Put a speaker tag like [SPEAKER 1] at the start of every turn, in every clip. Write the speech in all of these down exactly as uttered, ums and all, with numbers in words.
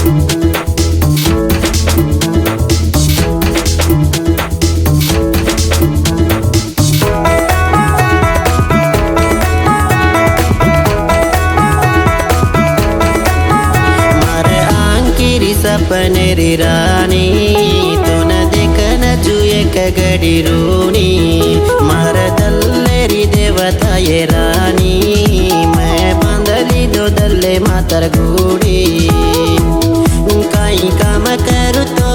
[SPEAKER 1] सपनेरी रानी तो न देखन जुए कगड़ी रूनी मार दल्लेरी देवता ये रानी मैं बंदली दो दल्ले मातर गुड़ी कहीं काम करूँ तो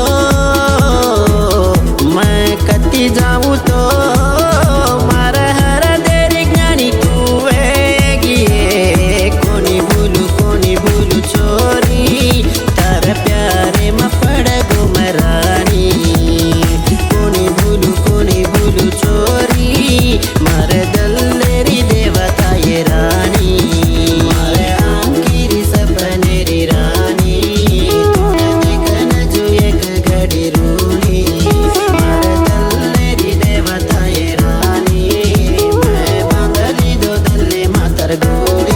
[SPEAKER 1] मैं कती जाऊँ तो मार हर देरी ज्ञानी तू वेगी कोनी भूलू कोनी भूलू चोरी तार प्यारे में पड़ गो मरानी कोनी भूलू कोनी भूलू चोरी मारे दल्लेरी देवता ये रानी मारे आंकीरी सपनेरी रानी तूने देखन जो एक घड़ी रूनी मारे दल्लेरी देवता ये रानी मैं बांधली दो दल्ले मातर गोरी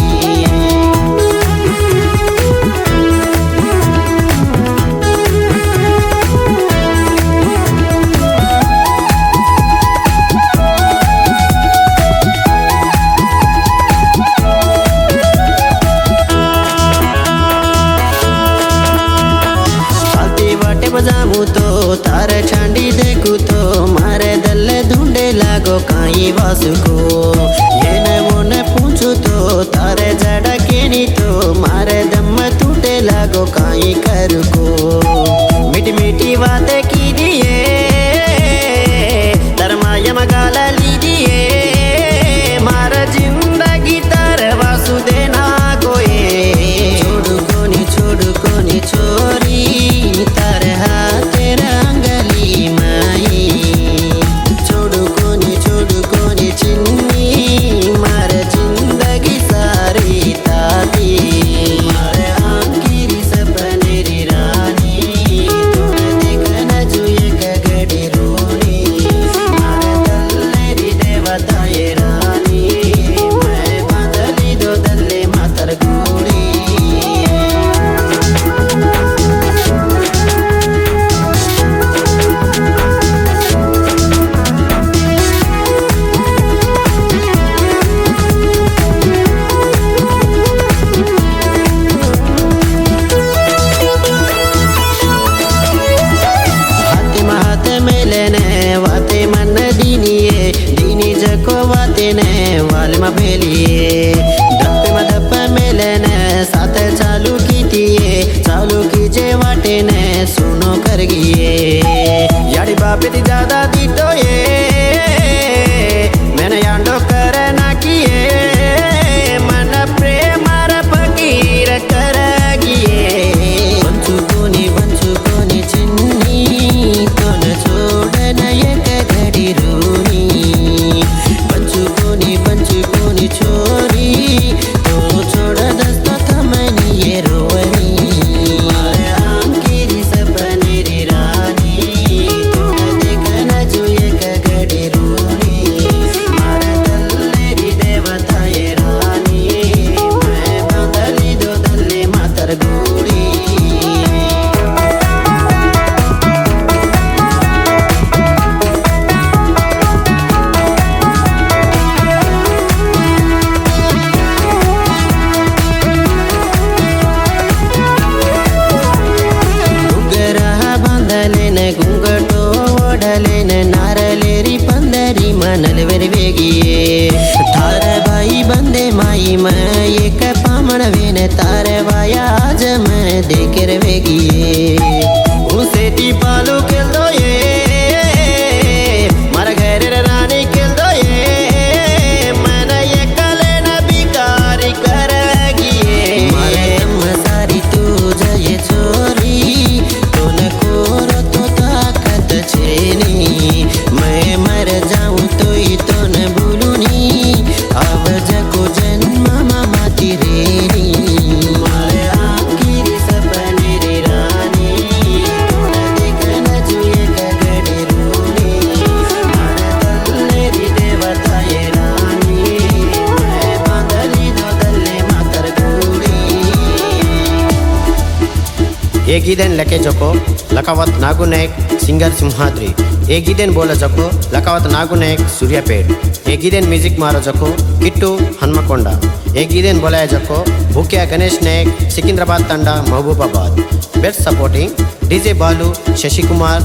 [SPEAKER 1] बजामू तो तारे छांडी देखू तो मारे दल्ले ढूंढे लागो काई वासु को ये न वो न पूछू तो तारे जड़ा केनी तो मारे दम टूटे लागो काई कर को मिठी मिठी बातें की दिए तरमाया मगाला ली दिए मारा जिंदगी तारे वासु देना कोई छोड़ू कोनी छोड़ू कोनी छोरी तारे हाथे रंगली माई छोड़ू कोनी छोड़ू कोनी चिन्नी मारे जिंदगी सारी ताती मारे आंकीरी सपनेरी रानी तूने देखन जो एक घड़ी रूनी मारे दल्लेरी देवता ये रानी मैं बांधली दो दल्ले मातर गोरी वाते मन दीनिये दीनी जको वाते ने वाल में भेलिए दप्पे में दप्पे मेलेने साथ चालू कीतिए चालू कीजे वाटे ने सुनो कर गिए याड़ी बापे दी ज्यादा दी तो ये मैंने यांडो कर ना किए मन प्रेम मार फकीर कर गिए बंचू कोनी बंचू कोनी चिन्नी तो न छोड़ न एक घड़ी रूनी बंचू कोनी बंचू कोनी छोरी तो छोड़ दस्ता थमनी ये रोवनी मारे आंकीरी सपनेरी रानी तूने देखन जो एक घड़ी रूनी मारे दल्लेरी देवता ये रानी मैं बांधली दो दल्ले मातर गोरी गुंगटो ओढ़लेन नारलेरी पंदरी मनल वेर वेगिए तारे भाई बंदे माई मैं एक पामण वेन तारे वाया आज मैं देकर वेगिए उसे ती पालो के दो ये मारा घर रानी के दो ये मन ये कले न बिकारी कर गिए मारे दम सारी तू जय छोरी तो न कोरो तो ताकत छेनी मैं मर जाऊं तो ही तो न भूलूनी अब जको जन्म मामा तिरेनी मारे आंकीरी सपनेरी रानी तूने देखन जो ए गीदेन लेके जको लकावत नागू नायक सिंगर सिंहाद्री ए गीदेन बोला जको लकावत नागू नायक सूर्यापेट ए गीदेन म्यूजिक मारो जको किट्टू हनुमकोंडा ए गीदेन बोलाया जको भूक्या गणेश नायक सिकंदराबाद तंडा Mahabubabad best supporting DJ Balu Sashi Kumar